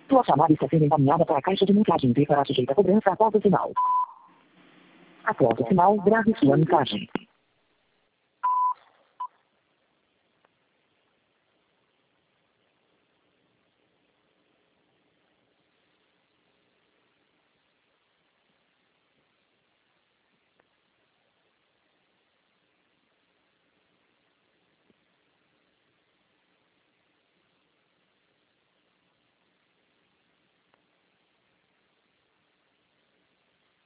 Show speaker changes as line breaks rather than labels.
Sua chamada está sendo encaminhada para a caixa de mensagens e será sujeita a cobrança após o sinal. Após o sinal, grave sua mensagem.